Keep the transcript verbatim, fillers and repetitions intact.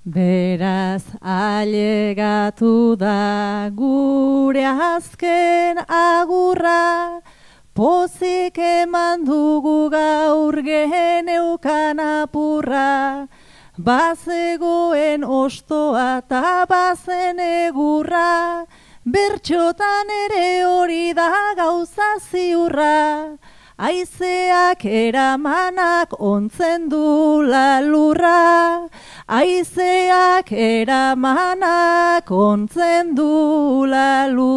Beraz ailegatu da gure azken agurra, pozik eman dugu gaur geneukan apurra, bazegoen ostoa ta bazen egurra, bertxotan ere hori da gauza ziurra, haizeak eramanak ontzen du la lurra, haizeak eramanak ontzen du la lurra.